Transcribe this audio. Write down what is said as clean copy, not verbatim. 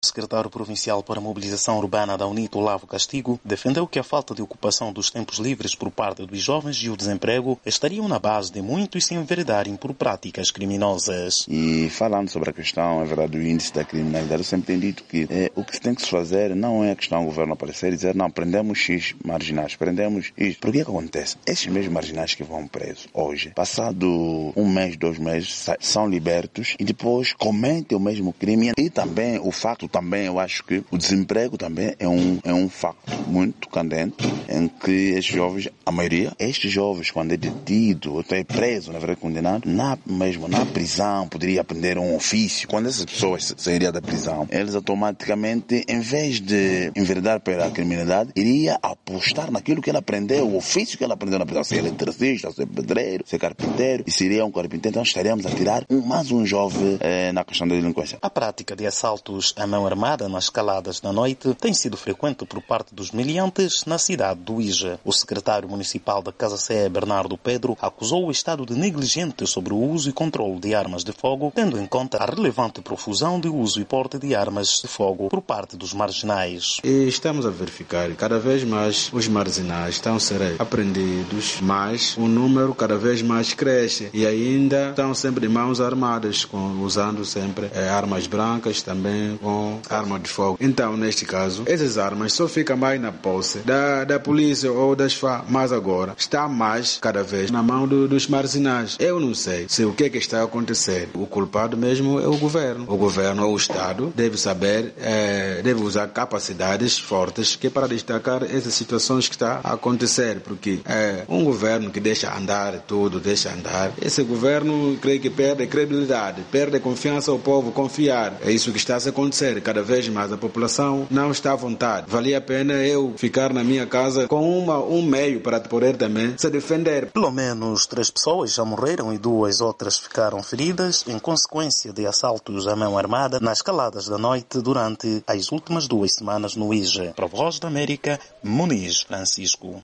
O secretário provincial para a mobilização urbana da UNIT, Olavo Castigo, defendeu que a falta de ocupação dos tempos livres por parte dos jovens e o desemprego estariam na base de muitos se enveredarem por práticas criminosas. E falando sobre a questão, do índice da criminalidade, eu sempre tenho dito que o que se tem que se fazer não é a questão do governo aparecer e dizer, não, prendemos X marginais, prendemos X. Porque o que acontece? Esses mesmos marginais que vão presos hoje, passado 1 mês, 2 meses, são libertos e depois cometem o mesmo crime. E também o facto também, eu acho que o desemprego também é um facto muito candente em que estes jovens, a maioria, estes jovens quando é detido ou é preso, na verdade condenado, na prisão poderia aprender um ofício. Quando essas pessoas sairiam da prisão, eles automaticamente, em vez de enveredar pela criminalidade, iria apostar naquilo que ele aprendeu, o ofício que ele aprendeu na prisão, ser eletricista, ser pedreiro, ser carpinteiro, e seria um carpinteiro, então estaríamos a tirar mais um jovem na questão da delinquência. A prática de assaltos à mão armada nas caladas da noite tem sido frequente por parte dos miliantes na cidade do Ija. O secretário municipal da Casa Sé, Bernardo Pedro, acusou o Estado de negligente sobre o uso e controle de armas de fogo, tendo em conta a relevante profusão de uso e porte de armas de fogo por parte dos marginais. E estamos a verificar que cada vez mais os marginais estão a ser apreendidos, mas o número cada vez mais cresce e ainda estão sempre de mãos armadas, usando sempre armas brancas, também com arma de fogo. Então, neste caso, essas armas só ficam mais na posse da polícia ou das FA, mas agora está mais, cada vez, na mão dos marginais. Eu não sei se o que está a acontecer. O culpado mesmo é o governo. O governo ou o Estado deve saber, deve usar capacidades fortes que para destacar essas situações que está a acontecer, porque um governo que deixa andar tudo, esse governo creio que perde credibilidade, perde confiança ao povo, confiar. É isso que está a acontecer. Cada vez mais a população não está à vontade. Valia a pena eu ficar na minha casa com um meio para poder também se defender. Pelo menos 3 pessoas já morreram e 2 outras ficaram feridas em consequência de assaltos à mão armada nas caladas da noite durante as últimas 2 semanas no Ija. Para a Voz da América, Muniz Francisco.